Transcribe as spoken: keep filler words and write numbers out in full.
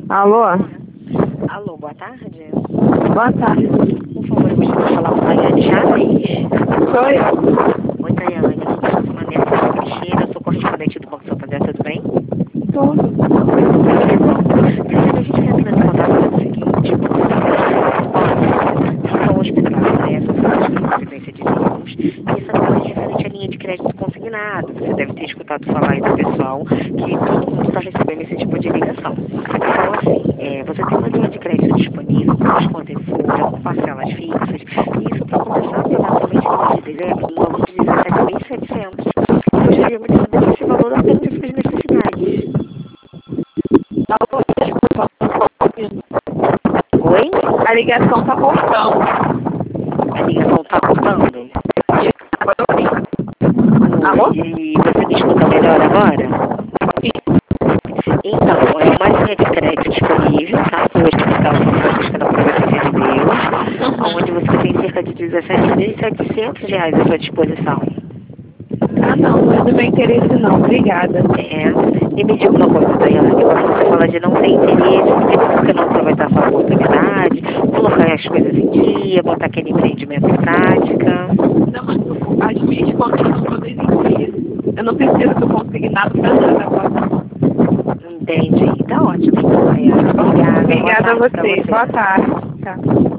Alô? Alô, boa tarde. Boa tarde. Por favor, eu gostaria de falar com a Daiane Chaves. Sou eu. Oi, Daiane. Eu sou Vanessa Cristina, eu sou correspondente do Banco Santander, tudo bem? Tudo. Que bom. Daiane, a gente quer entrar em contato com o seguinte, porque vocês ficam hospitalados, né? Associados com Previdência de Vínculos. E essa coisa é referente à linha de crédito consignado. Você deve ter escutado falar aí do pessoal que todo mundo está recebendo esse tipo de ligação. Então, assim, é, você tem uma linha de crédito disponível com desconto em folha, com parcelas fixas, e isso para começar a pagar somente no mês de dezembro, no valor de dezessete mil e setecentos. Eu gostaria de saber se esse valor atende às suas necessidades. Alô, desculpa, não tô ouvindo. Oi? A ligação tá cortando. A ligação está cortando? Agora eu ouvi. Alô? Oi, e você me escuta melhor agora? Então, é uma linha de crédito disponível, tá? No Hospital São Francisco da Providência de Deus, onde você tem cerca de dezessete mil e setecentos reais à sua disposição. Ah, não, não é do meu interesse não. Obrigada. É, e me diga uma coisa, Daiane, quando você fala de não ter interesse, por que você não aproveitar essa oportunidade, colocar as coisas em dia, botar aquele empreendimento em prática? Não, mas as minhas contas estão todas em dia. Eu não preciso do consignado pra nada agora. Entendi. Tá ótimo, então, Daiane. Obrigada. Obrigada a Boa tarde pra você. você. Boa tarde. Tchau.